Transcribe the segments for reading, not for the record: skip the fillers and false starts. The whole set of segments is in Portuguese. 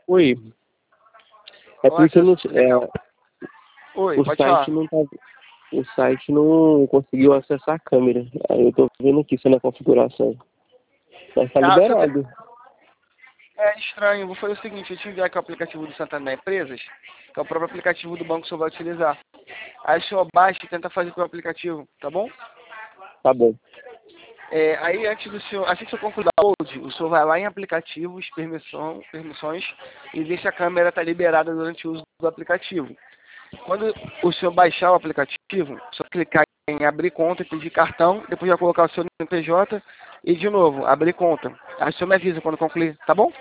Oi, é Olá, porque não, legal. Oi, o pode site falar. não tá, o site não conseguiu acessar a câmera. Aí eu tô vendo aqui sendo a configuração. Mas tá Tá, liberado. é estranho. Vou fazer o seguinte, eu te enviar aqui o aplicativo do Santander Empresas, que é o próprio aplicativo do banco que o senhor vai utilizar. Aí o senhor baixa e tenta fazer pelo aplicativo, tá bom? Tá bom. Aí antes do senhor, assim que o senhor concluir o download, o senhor vai lá em aplicativos, permissões e vê se a câmera está liberada durante o uso do aplicativo. Quando o senhor baixar o aplicativo, só clicar em abrir conta, pedir cartão, depois vai colocar o seu NPJ e de novo, abrir conta. Aí o senhor me avisa quando concluir, tá bom?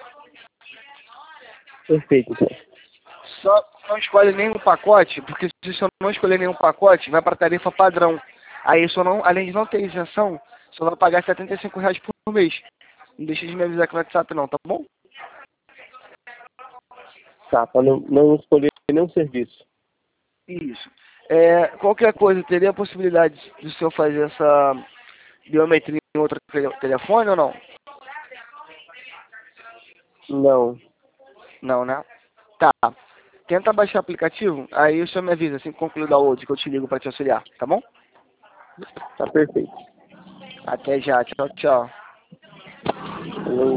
Perfeito, então. Só não escolhe nenhum pacote, porque se o senhor não escolher nenhum pacote, vai para a tarifa padrão. Aí o senhor não, além de não ter isenção, o senhor vai pagar R$ 75 por mês. Não deixe de me avisar aqui no WhatsApp não, tá bom? Tá, pra não escolher nenhum serviço. Isso. Qualquer coisa, teria a possibilidade do senhor fazer essa biometria em outro telefone ou não? Não, Não, né? Tá. Tenta baixar o aplicativo, aí o senhor me avisa assim que concluir o download, que eu te ligo para te auxiliar, tá bom? tá perfeito. Até já. Tchau, tchau.